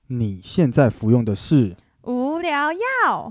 你现在服用的是无聊药。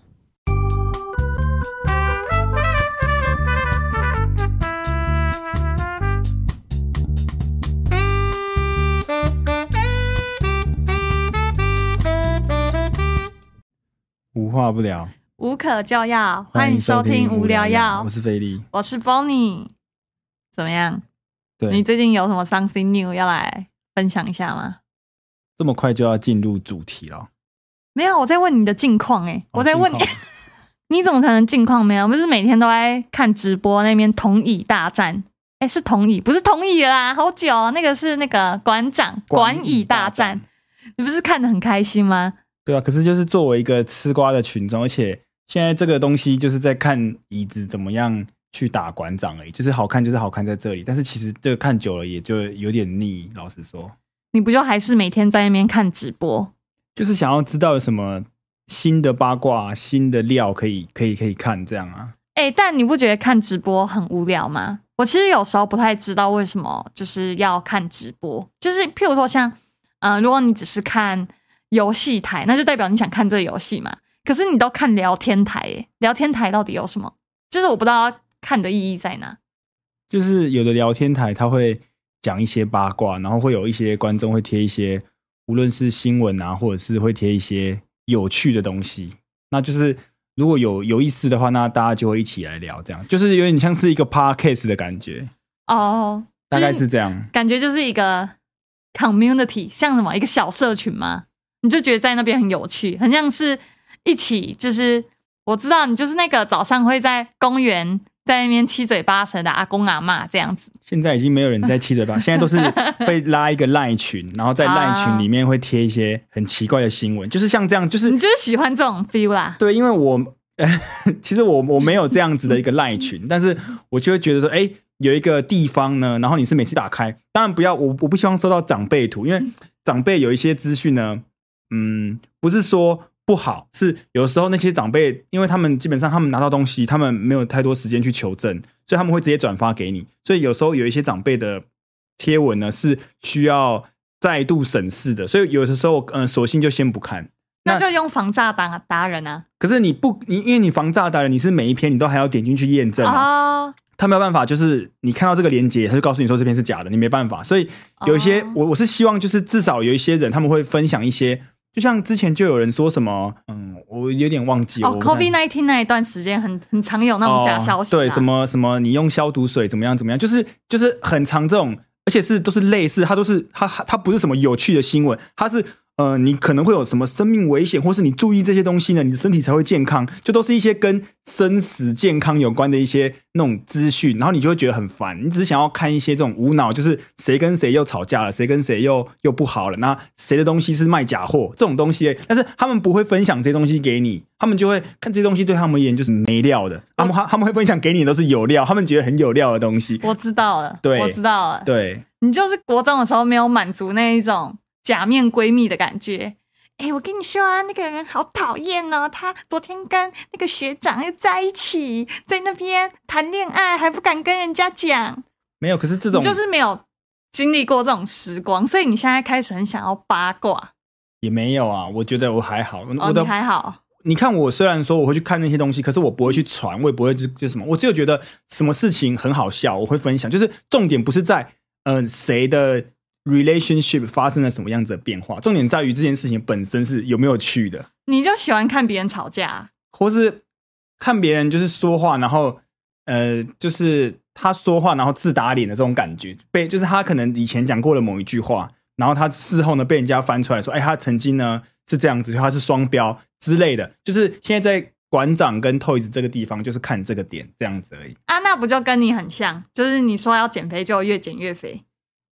无话不聊， 无可救药，欢迎收听无聊药。 我是菲力， 我是 Bonnie。怎么样？ 对， 你最近有什么 something new 要来分享一下吗？ 这么快就要进入主题了？ 没有，我在问你的近况我在问你，你怎么可能近况没有？不是每天都在看直播那边同椅大战？是同椅，不是同椅啦，好久哦，那个是那个馆长馆椅大战，你不是看得很开心吗？ 对啊，可是就是作为一个吃瓜的群众，而且现在这个东西就是在看椅子怎么样去打馆长而已，就是好看就是好看在这里，但是其实这个看久了也就有点腻，老实说。 你不就还是每天在那边看直播？ 就是想要知道有什么新的八卦、新的料可以看这样啊。 但你不觉得看直播很无聊吗？我其实有时候不太知道为什么就是要看直播，就是譬如说像如果你只是看游戏台，那就代表你想看这个游戏嘛。可是你都看聊天台聊天台到底有什么？就是我不知道看的意义在哪。 就是有的聊天台他会讲一些八卦，然后会有一些观众会贴一些无论是新闻啊，或者是会贴一些有趣的东西，那就是如果有意思的话，那大家就会一起来聊，这样就是有点像是一个 podcast 的感觉哦， 大概是这样， 感觉就是一个 community， 像什么一个小社群吗？你就觉得在那边很有趣，很像是一起，就是我知道你就是那个早上会在公园在那边七嘴八舌的阿公阿嬷这样子。 现在已经没有人在七嘴八舌，现在都是会拉一个 LINE 群，然后在 LINE 群里面会贴一些很奇怪的新闻，就是像这样，就是你就是喜欢这种 feel 啦。 对，因为其实我没有这样子的一个 LINE 群，但是我就会觉得说，有一个地方呢，然后你是每次打开，当然不要，我不希望收到长辈图，因为长辈有一些资讯呢，不是说不好，是有时候那些长辈，因为他们基本上他们拿到东西，他们没有太多时间去求证，所以他们会直接转发给你，所以有时候有一些长辈的贴文呢是需要再度审视的，所以有的时候索性就先不看。 那就用防诈达人啊。 可是因为你防诈达人，你是每一篇你都还要点进去验证啊。他没有办法，就是你看到这个连结，他就告诉你说这篇是假的，你没办法。所以有一些我是希望就是至少有一些人他们会分享一些，就像之前就有人说什么，我有点忘记了。 COVID-19 那一段时间很常有那种假消息， 对，什么你用消毒水怎么样，就是很常这种，而且都是类似，它不是什么有趣的新闻，它是你可能会有什么生命危险，或是你注意这些东西呢，你的身体才会健康，就都是一些跟生死健康有关的一些那种资讯，然后你就会觉得很烦，你只是想要看一些这种无脑，就是谁跟谁又吵架了，谁跟谁又不好了，那谁的东西是卖假货这种东西，但是他们不会分享这些东西给你，他们就会看这些东西对他们而言就是没料的，他们会分享给你的都是有料，他们觉得很有料的东西。 我知道了， 对， 我知道了， 对， 你就是国中的时候没有满足那一种假面闺蜜的感觉。我跟你说啊，那个人好讨厌哦，他昨天跟那个学长又在一起，在那边谈恋爱还不敢跟人家讲。 没有，可是这种你就是没有经历过这种时光，所以你现在开始很想要八卦。 也没有啊，我觉得我还好。 你还好。你看我虽然说我会去看那些东西，可是我不会去传，我也不会就什么，我只有觉得什么事情很好笑我会分享，就是重点不是在谁的relationship 发生了什么样子的变化，重点在于这件事情本身是有没有趣的。 你就喜欢看别人吵架， 或是看别人就是说话，然后就是他说话然后自打脸的这种感觉，就是他可能以前讲过了某一句话，然后他事后呢被人家翻出来说，他曾经呢是这样子，他是双标之类的，就是现在在馆长跟 Toys 这个地方就是看这个点这样子而已啊。那不就跟你很像，就是你说要减肥就越减越肥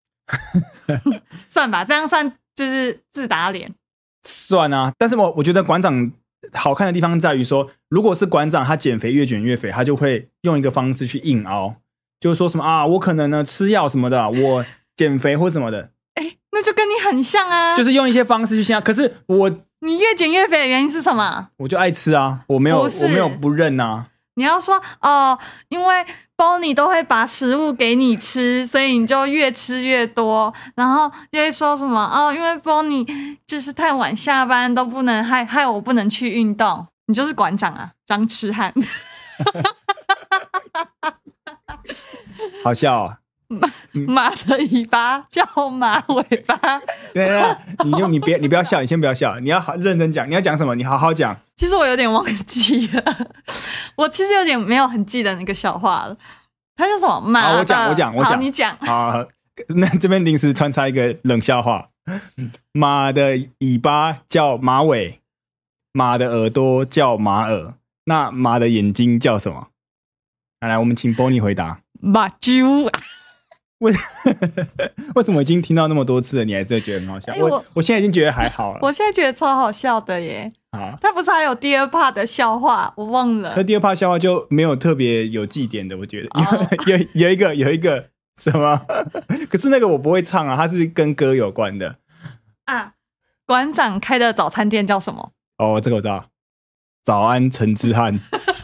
算吧，这样算就是自打脸。 算啊，但是我觉得馆长好看的地方在于说，如果是馆长他减肥越减越肥，他就会用一个方式去硬凹，就是说什么我可能呢吃药什么的，我减肥或什么的。 那就跟你很像啊， 就是用一些方式去可是你越减越肥的原因是什么？ 我就爱吃啊，我没有不认啊。 你要说因为 Bonnie 都会把食物给你吃，所以你就越吃越多，然后又会说什么因为 Bonnie 就是太晚下班都不能害我不能去运动，你就是馆长啊，张痴汉。 好笑啊！ 马的尾巴叫马尾巴。 对，你不要笑，你先不要笑，你要好认真讲，你要讲什么？你好好讲。 其实我有点忘记了，我其实有点没有很记得那个笑话了。它叫什么？马的？ 我讲。 好，你讲。 好，那这边临时穿插一个冷笑话：马的尾巴叫马尾，马的耳朵叫马耳，那马的眼睛叫什么？来，我们请 Bonnie 回答。 马啾。 为什么已经听到那么多次了，你还是会觉得很好笑？我现在已经觉得还好了。 我现在觉得超好笑的耶。 好， 他不是还有第2 part 的笑话，我忘了。 可第2 part 笑话就没有特别有记点的，我觉得有一个什么？可是那个我不会唱啊，它是跟歌有关的啊。馆长开的早餐店叫什么？ 这个我知道。早安，陈之汉。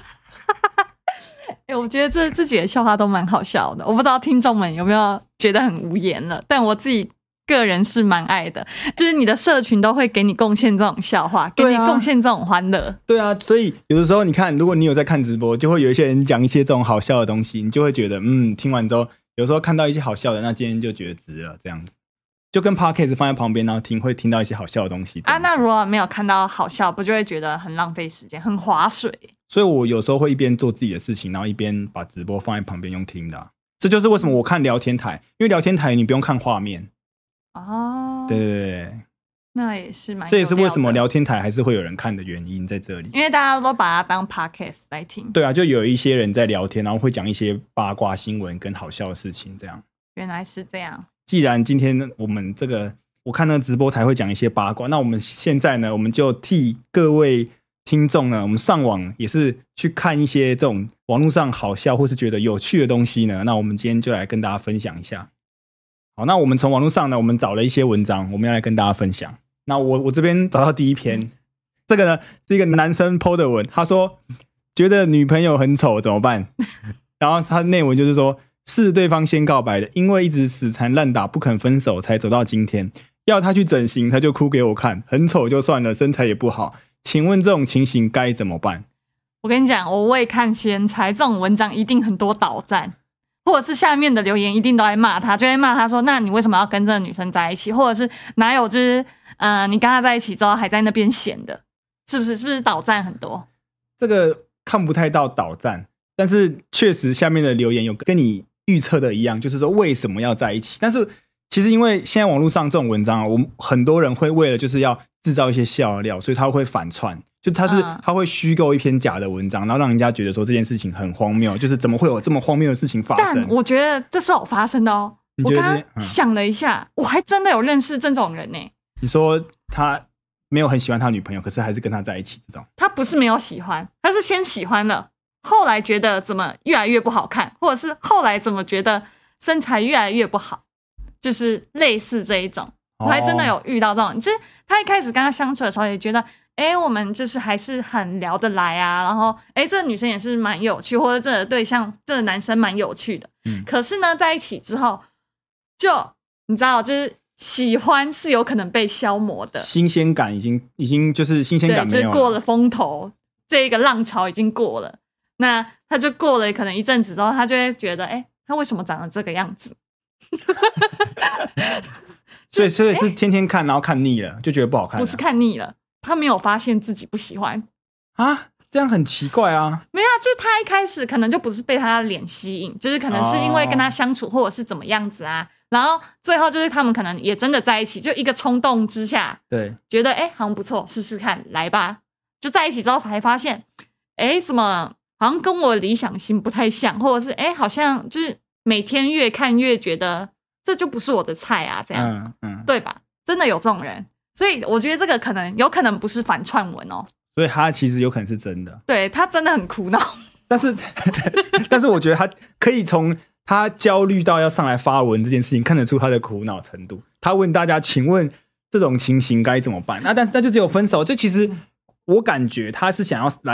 我觉得这几个笑话都蛮好笑的，我不知道听众们有没有觉得很无言了，但我自己个人是蛮爱的，就是你的社群都会给你贡献这种笑话，给你贡献这种欢乐。 对啊，所以有的时候你看，如果你有在看直播，就会有一些人讲一些这种好笑的东西，你就会觉得听完之后，有时候看到一些好笑的，那今天就觉得值了，这样子。就跟 Podcast 放在旁边，然后会听到一些好笑的东西啊。 那如果没有看到好笑，不就会觉得很浪费时间，很划水？ 所以我有时候会一边做自己的事情，然后一边把直播放在旁边用听的这就是为什么我看聊天台，因为聊天台你不用看画面。对， 那也是蛮有料的。 这也是为什么聊天台还是会有人看的原因在这里， 因为大家都把它当 podcast 来听。 对啊，就有一些人在聊天，然后会讲一些八卦新闻跟好笑的事情，这样。 原来是这样。 既然今天我们我看那个直播台会讲一些八卦，那我们现在呢，我们就替各位听众呢，我们上网也是去看一些这种网络上好笑或是觉得有趣的东西呢，那我们今天就来跟大家分享一下。好，那我们从网络上呢，我们找了一些文章，我们要来跟大家分享。那我这边找到第一篇，这个呢是一个男生 po 的文，他说觉得女朋友很丑怎么办？然后他内文就是说，是对方先告白的，因为一直死缠烂打不肯分手才走到今天，要他去整形他就哭给我看，很丑就算了，身材也不好，请问这种情形该怎么办？ 我跟你讲，我未看先猜，这种文章一定很多倒赞，或者是下面的留言一定都在骂他，就会骂他说，那你为什么要跟这个女生在一起？或者是哪有就是你跟他在一起之后还在那边闲的，是不是倒赞很多？ 这个看不太到倒赞，但是确实下面的留言有跟你预测的一样，就是说为什么要在一起。但是其实因为现在网络上这种文章我们很多人会为了就是要制造一些笑料，所以他会反串，就他会虚构一篇假的文章，然后让人家觉得说这件事情很荒谬，就是怎么会有这么荒谬的事情发生。 但我觉得这是有发生的哦。我刚刚想了一下，我还真的有认识这种人呢。 你说他没有很喜欢他女朋友，可是还是跟他在一起，这种他不是没有喜欢，他是先喜欢了，后来觉得怎么越来越不好看，或者是后来怎么觉得身材越来越不好，就是类似这一种。我还真的有遇到这种，就是他一开始跟他相处的时候也觉得我们就是还是很聊得来啊，然后这个女生也是蛮有趣，或者这个对象这个男生蛮有趣的。可是呢在一起之后就你知道，就是喜欢是有可能被消磨的， 新鲜感已经就是新鲜感没有了， 就是过了风头，这个浪潮已经过了，那他就过了可能一阵子之后，他就会觉得他为什么长得这个样子？ 所以是天天看，然后看腻了，就觉得不好看。 不是看腻了，他没有发现自己不喜欢啊，这样很奇怪啊。 没有啊，就是他一开始可能就不是被他的脸吸引，就是可能是因为跟他相处或者是怎么样子啊，然后最后就是他们可能也真的在一起，就一个冲动之下， 对， 觉得好像不错，试试看，来吧。就在一起之后才发现，怎么好像跟我理想型不太像，或者是好像就是每天越看越觉得这就不是我的菜啊，这样，对吧？真的有这种人，所以我觉得这个有可能不是反串文哦， 所以他其实有可能是真的， 对，他真的很苦恼， 但是我觉得他可以从他焦虑到要上来发文这件事情看得出他的苦恼程度。他问大家，请问这种情形该怎么办？那就只有分手。这其实我感觉他是想要来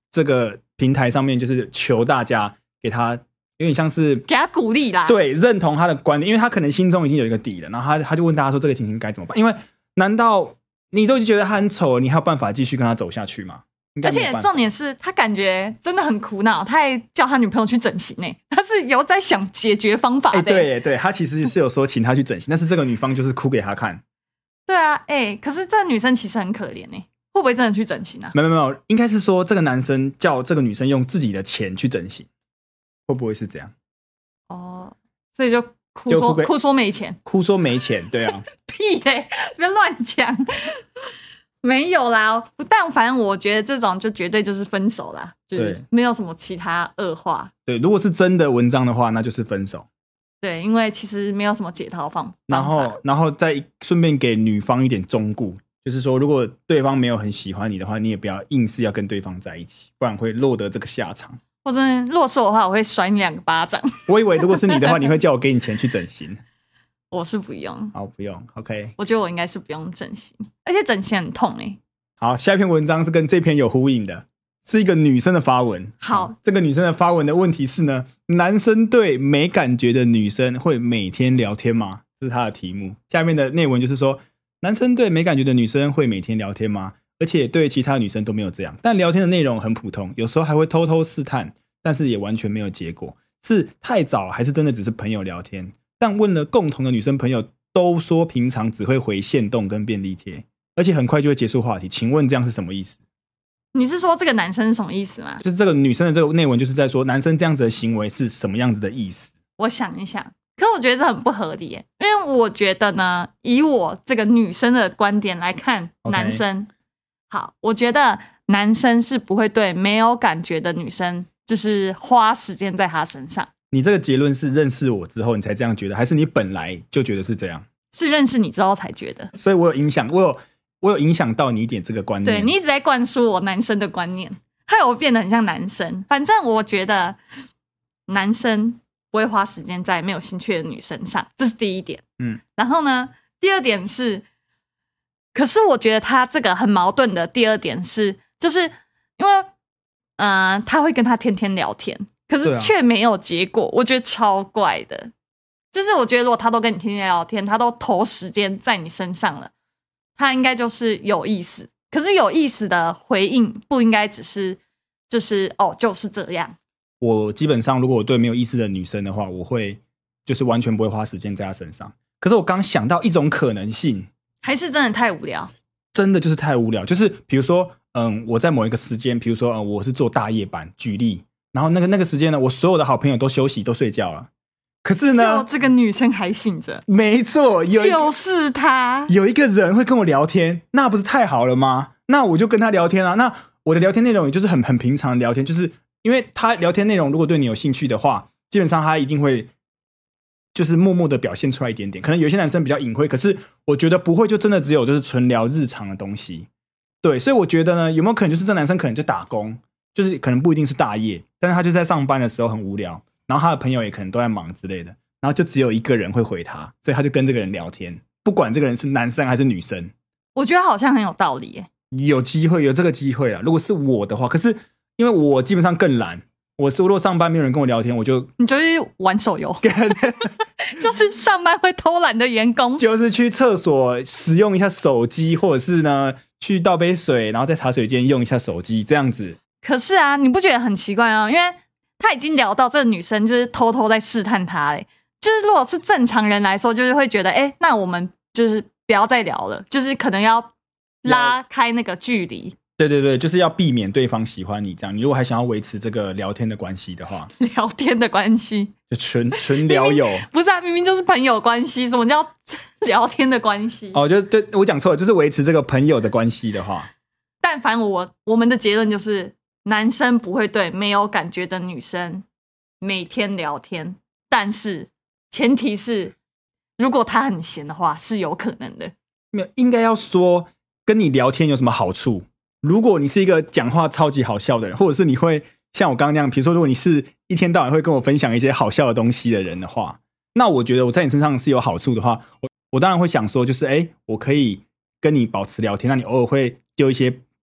这个平台上面就是求大家给他有点像是给他鼓励啦， 对，认同他的观点，因为他可能心中已经有一个底了，然后他就问大家说这个情形该怎么办？因为难道你都已经觉得他很丑了，你还有办法继续跟他走下去吗？ 而且重点是他感觉真的很苦恼，他还叫他女朋友去整形欸，他是有在想解决方法的欸。 对，他其实是有说请他去整形，但是这个女方就是哭给他看。 对啊，可是这个女生其实很可怜欸，会不会真的去整形啊？ 没有，应该是说这个男生叫这个女生用自己的钱去整形，会不会是这样？ 哦，所以就哭说没钱， 哭说没钱，对啊， 屁嘞，别乱讲。没有啦，但反正我觉得这种就绝对就是分手啦，就是没有什么其他恶化。 对，如果是真的文章的话，那就是分手。 对，因为其实没有什么解套方法。 然后再顺便给女方一点忠告，就是说，如果对方没有很喜欢你的话，你也不要硬是要跟对方在一起，不然会落得这个下场。 或者如果是我的话，我会甩你2个巴掌。 我以为如果是你的话，你会叫我给你钱去整形。 我是不用， 好，不用 ，OK。 我觉得我应该是不用整形，而且整形很痛欸。 好，下一篇文章是跟这篇有呼应的，是一个女生的发文。 好， 这个女生的发文的问题是呢，男生对没感觉的女生会每天聊天吗？这是她的题目。下面的内文就是说，男生对没感觉的女生会每天聊天吗？而且对其他女生都没有这样，但聊天的内容很普通，有时候还会偷偷试探，但是也完全没有结果。是太早还是真的只是朋友聊天？但问了共同的女生朋友，都说平常只会回限动跟便利贴，而且很快就会结束话题。请问这样是什么意思？ 你是说这个男生是什么意思吗？ 就是这个女生的这个内文就是在说男生这样子的行为是什么样子的意思。 我想一想，可我觉得这很不合理耶，因为我觉得呢，以我这个女生的观点来看，男生好，我觉得男生是不会对没有感觉的女生就是花时间在她身上。 你这个结论是认识我之后你才这样觉得，还是你本来就觉得是这样？ 是认识你之后才觉得。 所以我有影响，我有影响到你一点这个观念。 对，你一直在灌输我男生的观念，害我变得很像男生。反正我觉得男生不会花时间在没有兴趣的女生上，这是第一点。然后呢，第二点是，可是我觉得他这个很矛盾的第二点是，就是因为他会跟他天天聊天，可是却没有结果，我觉得超怪的。就是我觉得如果他都跟你天天聊天，他都投时间在你身上了，他应该就是有意思。可是有意思的回应不应该只是就是就是这样。 我基本上如果我对没有意思的女生的话，我会就是完全不会花时间在她身上。可是我刚想到一种可能性， 还是真的太无聊， 真的就是太无聊。就是比如说我在某一个时间，比如说我是做大夜班举例，然后那个时间呢，我所有的好朋友都休息都睡觉了，可是呢就这个女生还醒着。 没错， 就是她有一个人会跟我聊天，那不是太好了吗？那我就跟他聊天啊。那我的聊天内容也就是很平常的聊天，就是因为他聊天内容如果对你有兴趣的话，基本上他一定会就是默默的表现出来一点点。可能有些男生比较隐晦，可是我觉得不会就真的只有就是纯聊日常的东西。对，所以我觉得呢，有没有可能就是这男生可能就打工，就是可能不一定是大夜，但是他就在上班的时候很无聊，然后他的朋友也可能都在忙之类的，然后就只有一个人会回他，所以他就跟这个人聊天，不管这个人是男生还是女生。 我觉得好像很有道理耶，有这个机会啦。如果是我的话，可是因为我基本上更懒，我如果上班没有人跟我聊天，你就去玩手游就是上班会偷懒的员工， 就是去厕所使用一下手机，或者是呢去倒杯水，然后在茶水间用一下手机这样子。 可是啊，你不觉得很奇怪啊？因为他已经聊到这个女生就是偷偷在试探他嘞，就是如果是正常人来说，就是会觉得那我们就是不要再聊了，就是可能要拉开那个距离。 对，就是要避免对方喜欢你这样。你如果还想要维持这个聊天的关系的话， 聊天的关系就纯聊友， 不是啊，明明就是朋友关系，什么叫聊天的关系？ 就对，我讲错了，就是维持这个朋友的关系的话。 但凡我们的结论就是，男生不会对没有感觉的女生每天聊天，但是前提是，如果他很闲的话，是有可能的。 没有，应该要说跟你聊天有什么好处？如果你是一个讲话超级好笑的人，或者是你会像我刚刚那样，比如说如果你是一天到晚会跟我分享一些好笑的东西的人的话，那我觉得我在你身上是有好处的话，我当然会想说就是我可以跟你保持聊天，那你偶尔会丢一些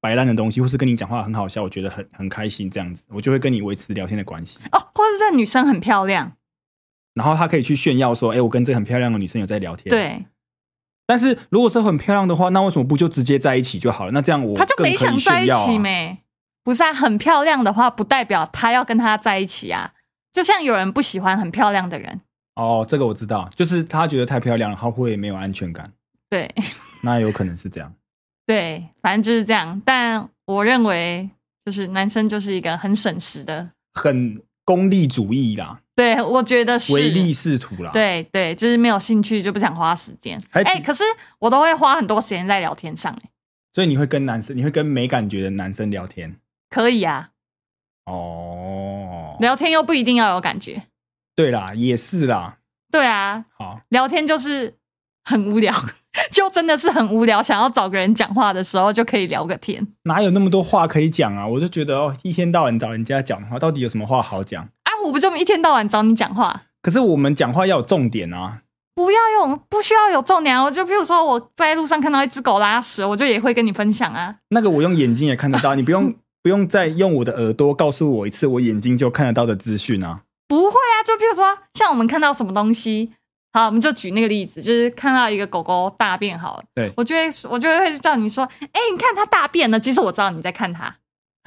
摆烂的东西，或是跟你讲话很好笑，我觉得很开心这样子，我就会跟你维持聊天的关系。 哦，或者这女生很漂亮， 然后他可以去炫耀说，我跟这个很漂亮的女生有在聊天。 对。 但是如果是很漂亮的话，那为什么不就直接在一起就好了？那这样我他就没想在一起没？ 不是啊，很漂亮的话不代表他要跟他在一起啊。就像有人不喜欢很漂亮的人。 哦，这个我知道，就是他觉得太漂亮了，他会没有安全感。 对， 那有可能是这样。 对，反正就是这样。但我认为，就是男生就是一个很省时的， 很功利主义啦。 对，我觉得是唯利是图啦。 对对，就是没有兴趣就不想花时间。可是我都会花很多时间在聊天上。 所以你会跟没感觉的男生聊天？ 可以啊。 哦， 聊天又不一定要有感觉。 对啦，也是啦。 对啊， 好， 聊天就是很无聊，就真的是很无聊。想要找个人讲话的时候，就可以聊个天。 哪有那么多话可以讲啊？我就觉得一天到晚找人家讲话，到底有什么话好讲？ 我不就一天到晚找你讲话？ 可是我们讲话要有重点啊！ 不需要有重点啊！我就比如说我在路上看到一只狗拉屎，我就也会跟你分享啊。那个我用眼睛也看得到，你不用再用我的耳朵告诉我一次，我眼睛就看得到的资讯啊。 不会啊，就比如说像我们看到什么东西，好，我们就举那个例子，就是看到一个狗狗大便好了， 对， 我就会叫你说，你看它大便了，其实我知道你在看它。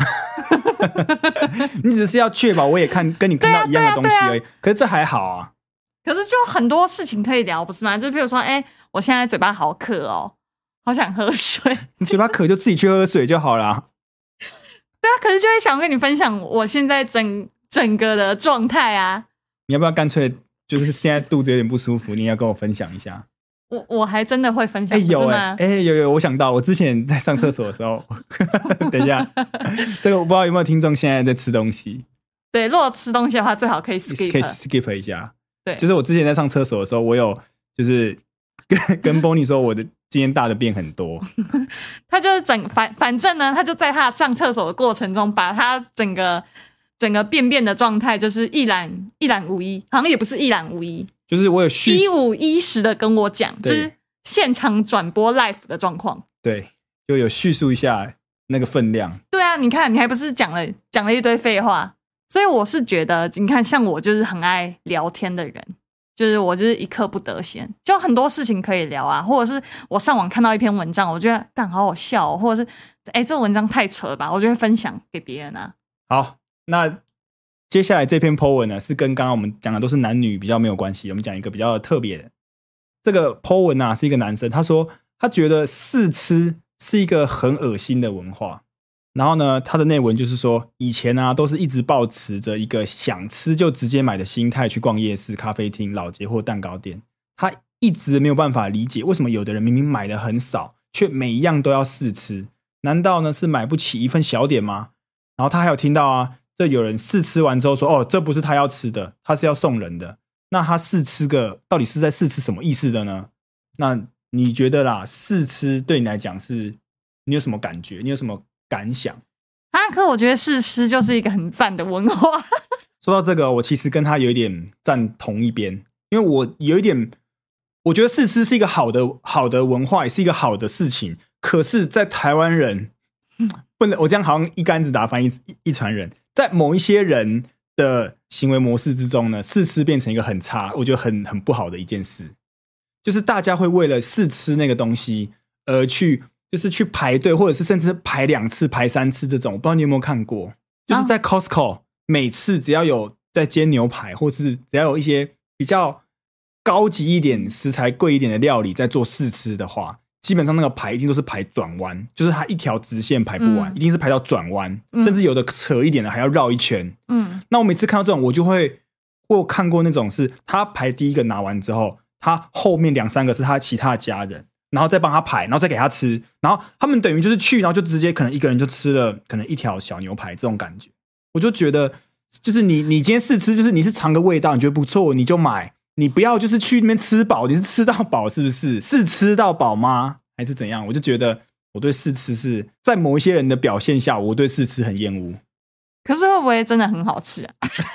你只是要确保我也跟你看到一样的东西而已。可是这还好啊。 可是就很多事情可以聊，不是吗？就比如说，我现在嘴巴好渴哦，好想喝水。 你嘴巴渴就自己去喝水就好啦。 对啊，可是就会想跟你分享我现在整个的状态啊。 你要不要干脆就是现在肚子有点不舒服，你也要跟我分享一下？ 我还真的会分享，有吗？ 有，我想到我之前在上厕所的时候，等一下，这个我不知道有没有听众现在在吃东西。 对，如果吃东西的话，最好可以 skip 一下。 对， 就是我之前在上厕所的时候，我有就是跟 Bonnie 说我的今天大的便很多。 他就是反正呢，他就在他上厕所的过程中，把他整个便的状态就是一览无遗，好像也不是一览无遗。就是我有一五一十的跟我讲，就是现场转播 live 的状况。对，就有叙述一下那个分量。对啊，你看，你还不是讲了一堆废话。所以我是觉得，你看，像我就是很爱聊天的人，就是我就是一刻不得闲，就很多事情可以聊啊。或者是我上网看到一篇文章，我觉得干好好笑哦，或者是这个文章太扯了吧，我就会分享给别人啊。好，那接下来这篇 po 文呢，是跟刚刚我们讲的都是男女比较没有关系，我们讲一个比较特别的。这个 po 文啊，是一个男生，他说他觉得试吃是一个很恶心的文化。然后呢，他的内文就是说，以前啊都是一直抱持着一个想吃就直接买的心态去逛夜市、咖啡厅、老街或蛋糕店。他一直没有办法理解，为什么有的人明明买的很少，却每一样都要试吃？难道呢是买不起一份小点吗？然后他还有听到啊，这有人试吃完之后说，这不是他要吃的，他是要送人的。那他试吃到底是在试吃什么意思的呢？那你觉得啦，试吃对你来讲你有什么感觉？你有什么感想啊？可我觉得试吃就是一个很赞的文化。说到这个，我其实跟他有一点站同一边，因为我有一点，我觉得试吃是一个好的文化，也是一个好的事情。可是，在台湾人不能，我这样好像一竿子打翻一船人。在某一些人的行为模式之中呢，试吃变成一个很差，我觉得很不好的一件事，就是大家会为了试吃那个东西而去排队，或者是甚至排2次、排3次这种。我不知道你有没有看过，就是在 Costco 每次只要有在煎牛排，或是只要有一些比较高级一点、食材贵一点的料理在做试吃的话，基本上那个排一定都是排转弯，就是它一条直线排不完，一定是排到转弯，甚至有的扯一点的还要绕一圈。那我每次看到这种，我有看过那种是他排第一个拿完之后，他后面2-3个是他其他的家人，然后再帮他排，然后再给他吃，然后他们等于就是去，然后就直接可能一个人就吃了可能一条小牛排这种感觉。我就觉得就是你今天试吃，就是你是尝个味道，你觉得不错你就买，你不要就是去那边吃饱，你是吃到饱是不是？是吃到饱吗？还是怎样？我就觉得我对试吃是在某一些人的表现下，我对试吃很厌恶。可是会不会真的很好吃啊？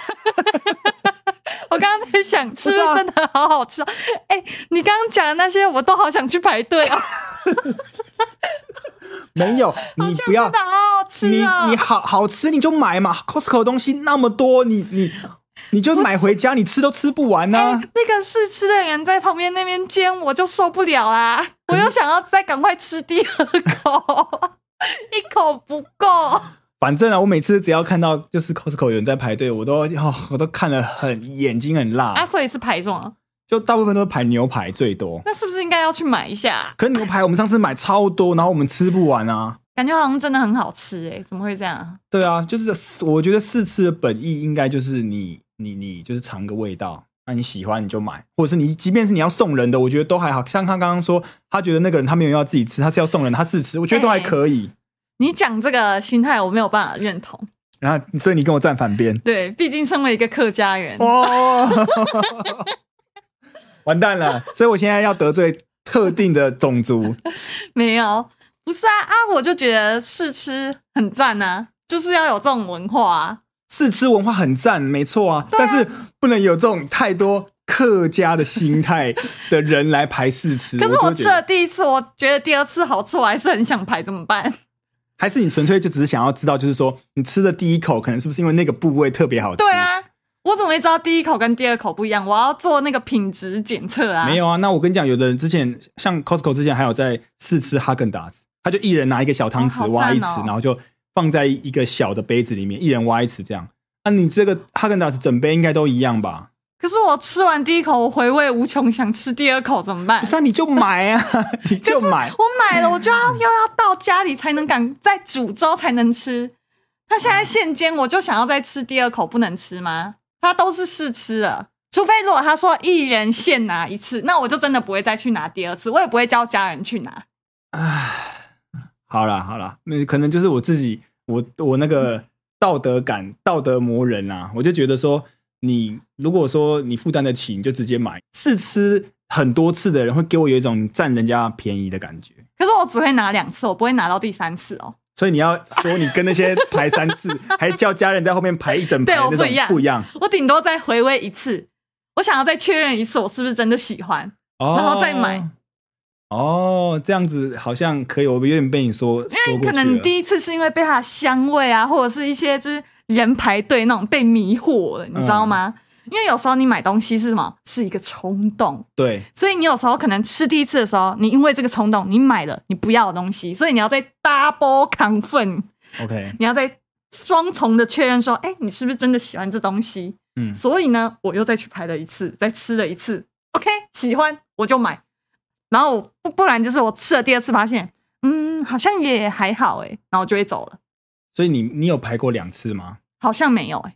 我刚刚在想，是不是真的好好吃？你刚刚讲的那些，我都好想去排队啊。 没有，你不要， 好好吃啊！ 你好吃你就买嘛 ，Costco 的东西那么多，你就买回家，你吃都吃不完啊。 那个试吃的人在旁边那边煎，我就受不了啦，我又想要再赶快吃第二口，一口不够。 反正啊，我每次只要看到就是 Costco 有人在排队，我都看了眼睛很辣啊。所以是排什么？ 就大部分都是排牛排最多。 那是不是应该要去买一下？ 可是牛排我们上次买超多，然后我们吃不完啊。 感觉好像真的很好吃欸，怎么会这样？ 对啊，就是我觉得试吃的本意应该就是你就是尝个味道，那你喜欢你就买，或者是你即便是你要送人的，我觉得都还好。像他刚刚说，他觉得那个人他没有要自己吃，他是要送人，他试吃，我觉得都还可以。 你讲这个心态我没有办法认同， 然后所以你跟我站反边。 对，毕竟身为一个客家人， 完蛋了，所以我现在要得罪特定的种族。 没有，不是啊，我就觉得试吃很赞啊，就是要有这种文化啊。 试吃文化很赞，没错啊，但是不能有这种太多客家的心态的人来排试吃。 可是我吃了第一次，我觉得第二次好吃，我还是很想排，怎么办？ 还是你纯粹就只是想要知道，就是说你吃的第一口可能是不是因为那个部位特别好吃？ 对啊，我怎么会知道第一口跟第二口不一样？我要做那个品质检测啊。 没有啊，那我跟你讲，有的人之前像 Costco 之前还有在试吃哈根达斯，他就一人拿一个小汤匙挖一匙，然后就放在一个小的杯子里面，一人挖一匙这样。那你这个哈根达斯整杯应该都一样吧？ 可是我吃完第一口，我回味无穷，想吃第二口怎么办？ 不是啊，你就买啊，你就买。 我买了，我就又要到家里才能再煮粥才能吃。他现在现煎，我就想要再吃第二口，不能吃吗？他都是试吃了，除非如果他说一人限拿一次，那我就真的不会再去拿第二次，我也不会叫家人去拿。 唉，好啦，那可能就是我自己，我那个道德感、道德魔人啊，我就觉得说，你如果说你负担得起，你就直接买。试吃很多次的人会给我有一种占人家便宜的感觉。 可是我只会拿2次，我不会拿到第3次哦。 所以你要说你跟那些排3次，还叫家人在后面排一整排， 对，我那种不一样。 我顶多再回味一次，我想要再确认一次我是不是真的喜欢，然后再买。 这样子好像可以，我有点被你说过去了。 因为可能第一次是因为被它的香味啊，或者是一些就是人排队那种被迷惑了，你知道吗？因为有时候你买东西是什么？是一个冲动， 对， 所以你有时候可能吃第一次的时候，你因为这个冲动，你买了你不要的东西，所以你要再 double confirm，OK， 你要再双重的确认说，你是不是真的喜欢这东西？所以呢，我又再去排了一次，再吃了一次 ，OK， 喜欢我就买，然后不然就是我吃了第二次发现，好像也还好然后我就会走了。 所以你有排过2次吗？ 好像没有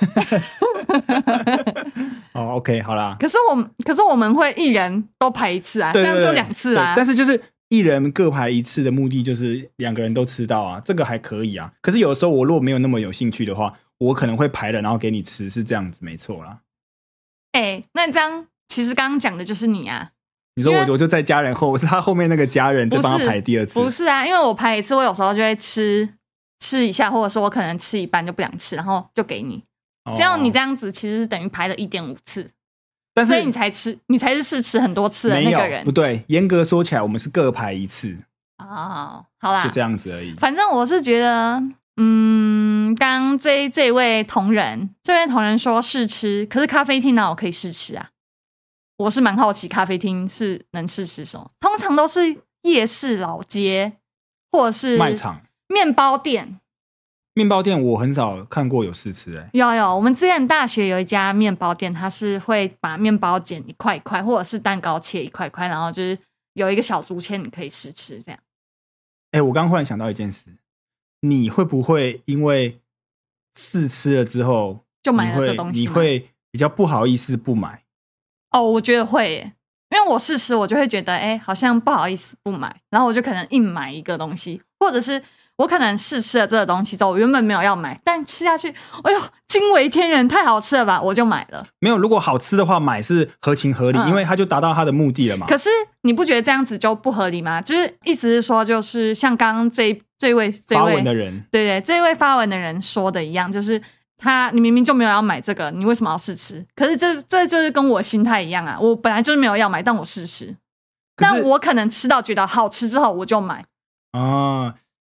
OK， 好啦。 可是我们会一人都排一次啊， 对对对， 这样就2次啊。 但是就是一人各排一次的目的就是2个人都吃到啊，这个还可以啊。可是有的时候我如果没有那么有兴趣的话，我可能会排了然后给你吃，是这样子，没错啦。 那你这样其实刚刚讲的就是你啊。 你说我就在家人后，我是他后面那个家人就帮他排第2次。 不是啊，因为我排一次，我有时候就会吃一下，或者说我可能吃一半就不想吃，然后就给你。这样你这样子其实是等于排了 1.5 次，但是所以你才是试吃很多次的那个人。 不对，严格说起来我们是各排1次。 好啦， 就这样子而已。 反正我是觉得刚这位同仁说试吃，可是咖啡厅哪有可以试吃啊？我是蛮好奇咖啡厅是能试吃什么，通常都是夜市老街或者是卖场面包店。 面包店我很少看过有试吃有，我们之前大学有一家面包店，它是会把面包剪一块一块，或者是蛋糕切一块一块，然后就是有一个小竹签，你可以试吃这样。 我刚忽然想到一件事，你会不会因为试吃了之后就买了这东西？ 你会比较不好意思不买？ 我觉得会耶，因为我试吃我就会觉得好像不好意思不买，然后我就可能硬买一个东西，或者是我可能试吃了这个东西之后，我原本没有要买，但吃下去惊为天人，太好吃了吧，我就买了。 没有，如果好吃的话买是合情合理，因为它就达到它的目的了嘛。 可是你不觉得这样子就不合理吗？就是意思是说，就是像刚刚这位发文的人， 对，这位发文的人说的一样，就是你明明就没有要买这个，你为什么要试吃？可是这就是跟我心态一样啊，我本来就是没有要买，但我试吃，但我可能吃到觉得好吃之后我就买。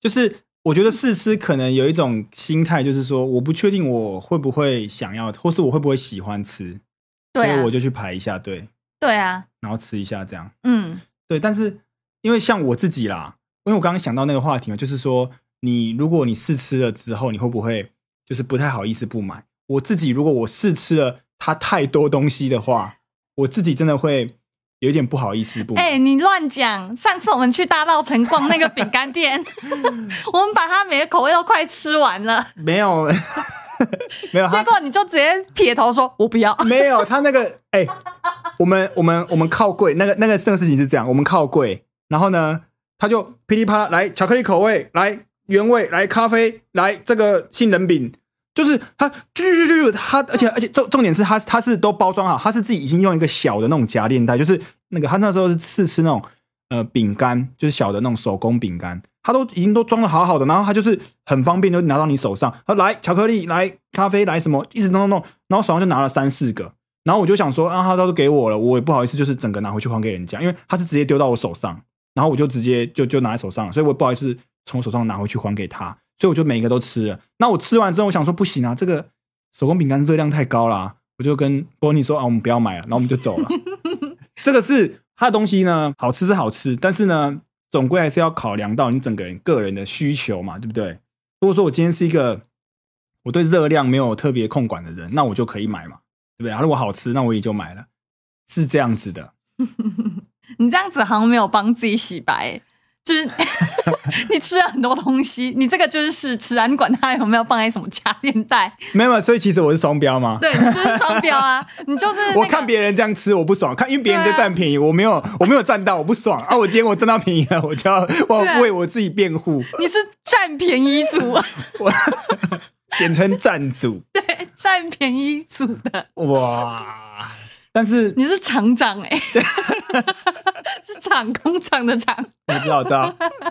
就是我觉得试吃可能有一种心态，就是说我不确定我会不会想要，或是我会不会喜欢吃， 对啊， 所以我就去排一下队， 对啊， 然后吃一下这样。 对， 但是因为像我自己啦，因为我刚刚想到那个话题嘛，就是说如果你试吃了之后，你会不会就是不太好意思不买？我自己如果我试吃了它太多东西的话，我自己真的会有点不好意思不买。 你乱讲！上次我们去大稻埕逛那个饼干店，我们把它每个口味都快吃完了， 没有没有， 结果你就直接撇头说我不要。 没有，他那个我们靠柜，那个事情是这样，我们靠柜，然后呢，他就噼里啪啦来巧克力口味，来原味，来咖啡，来这个杏仁饼，就是他而且重点是他是都包装好，他是自己已经用一个小的那种夹链袋，就是那个他那时候是试吃那种饼干，就是小的那种手工饼干，他都已经都装的好好的，然后他就是很方便就拿到你手上，他来巧克力，来咖啡，来什么，一直弄，然后手上就拿了3-4个。然后我就想说他都给我了，我也不好意思就是整个拿回去还给人家，因为他是直接丢到我手上，然后我就直接就拿在手上了，所以我也不好意思从手上拿回去还给他，所以我就每一个都吃了。那我吃完之后我想说不行啊，这个手工饼干热量太高啦，我就跟 Bonnie 说我们不要买了，然后我们就走了。这个是它的东西呢，好吃是好吃，但是呢总归还是要考量到你整个人的需求嘛，对不对？如果说我今天是一个我对热量没有特别控管的人，那我就可以买嘛，对不对？如果好吃，那我也就买了，是这样子的。 你这样子好像没有帮自己洗白，就是你吃了很多东西，你这个就是试吃啊，你管它有没有放在什么夹链袋？ 没有，所以其实我是双标吗？ 对，你就是双标啊，你就是、那个、 我看别人这样吃我不爽，看因为别人在占便宜，我没有占到，我不爽啊！我今天我占到便宜了，我就要为我自己辩护。 你是占便宜组， 我简称占组， 对，占便宜组的。 哇！但是你是厂长是厂工厂的厂， 我知道。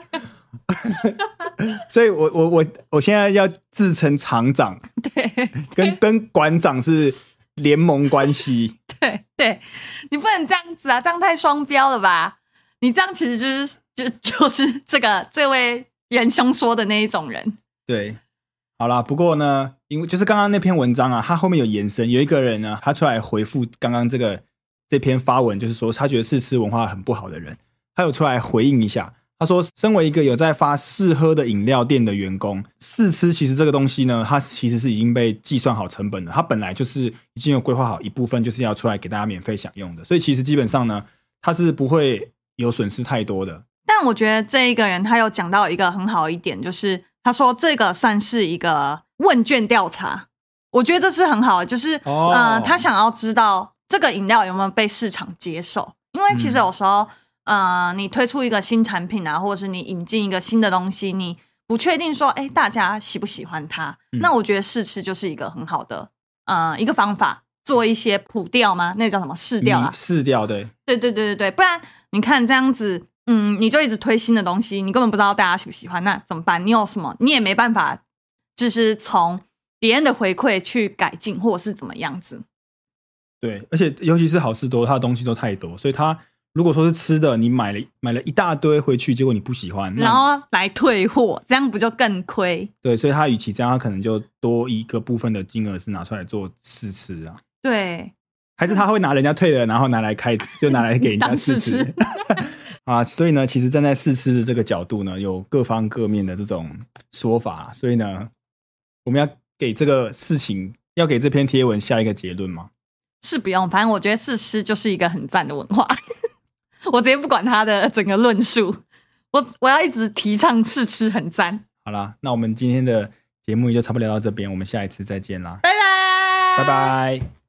所以我现在要自称厂长， 对， 跟馆长是联盟关系。 对，你不能这样子啊，这样太双标了吧？你这样其实就是这位仁兄说的那一种人。 对，好啦，不过呢，因为就是刚刚那篇文章啊，他后面有延伸，有一个人呢，他出来回复刚刚这篇发文，就是说他觉得试吃文化很不好的人，他有出来回应一下。他说身为一个有在发试喝的饮料店的员工，试吃其实这个东西呢，它其实是已经被计算好成本了，它本来就是已经有规划好一部分就是要出来给大家免费享用的，所以其实基本上呢，它是不会有损失太多的。 但我觉得这一个人他有讲到一个很好一点，就是他说这个算是一个问卷调查，我觉得这是很好的，就是他想要知道这个饮料有没有被市场接受，因为其实有时候你推出一个新产品啊，或者是你引进一个新的东西，你不确定说大家喜不喜欢它，那我觉得试吃就是一个很好的一个方法，做一些普调吗？那叫什么试调啊？ 试调，对， 不然你看这样子你就一直推新的东西，你根本不知道大家喜不喜欢，那怎么办？你有什么？你也没办法就是从别人的回馈去改进或者是怎么样子。 对，而且尤其是好事多，它的东西都太多，所以它如果说是吃的，你买了一大堆回去，结果你不喜欢， 然后来退货，这样不就更亏？ 对，所以他与其这样，他可能就多一个部分的金额是拿出来做试吃啊。 对， 还是他会拿人家退的，然后拿来给人家试吃啊。所以呢，其实站在试吃的这个角度呢，有各方各面的这种说法，所以呢，我们要给这个事情，要给这篇贴文下一个结论吗？ 是不用，反正我觉得试吃就是一个很赞的文化。我直接不管他的整个论述，我要一直提倡试吃很赞。 好啦，那我们今天的节目也就差不多聊到这边，我们下一次再见啦， 拜拜， 拜拜。